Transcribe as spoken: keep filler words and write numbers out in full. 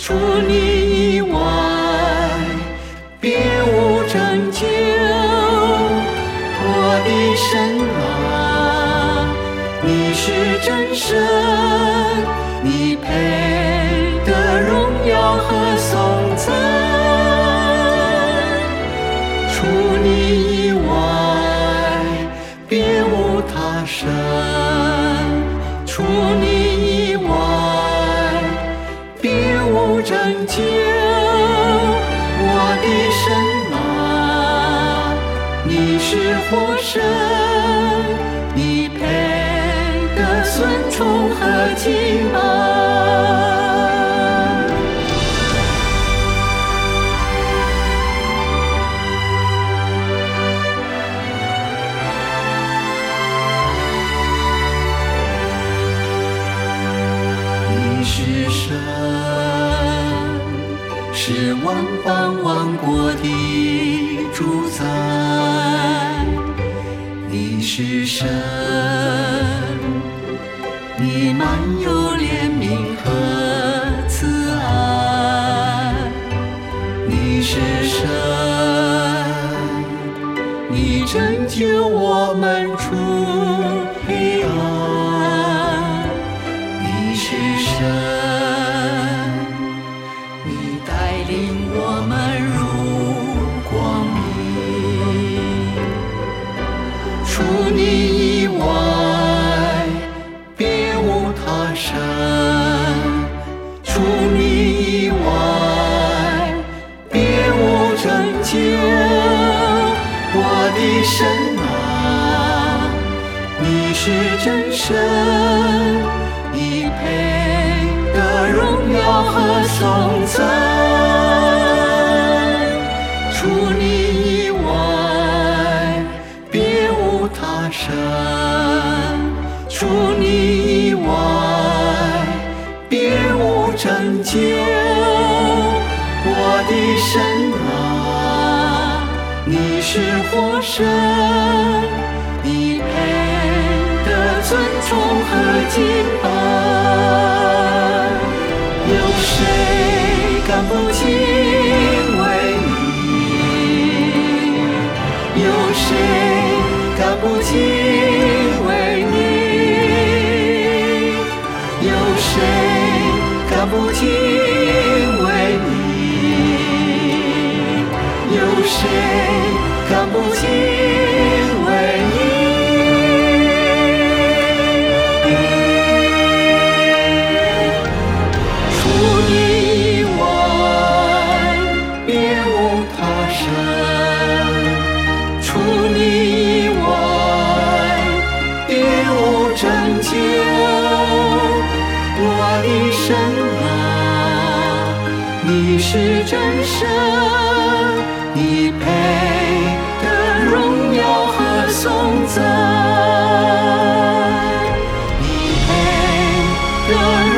除你以外，别无拯救。我的神啊，你是真神，你配得荣耀和颂赞。除你以外，别无他神。除你以外，别无拯救。我的神啊，你是活神，你配得尊崇和敬拜。你是神，是万邦万国的主宰。你是神，你满有怜悯和慈爱。你是神，你拯救我们出黑暗。你是神，你带领我们入光明。除你以外，别无他神。除你以外，别无拯救。我的神啊，你是真神，你配得荣耀和颂赞。除你以外，别无他神。除你以外，别无拯救。我的神啊，你是活神，你配得尊崇和敬拜。有谁敢不敬畏你？有谁敢不敬畏你？有谁敢不敬畏你？有谁敢不敬畏你？除你以外，别无他神。除你以外，别无拯救。我的神啊，你是真神，你配得荣耀和颂赞。你配得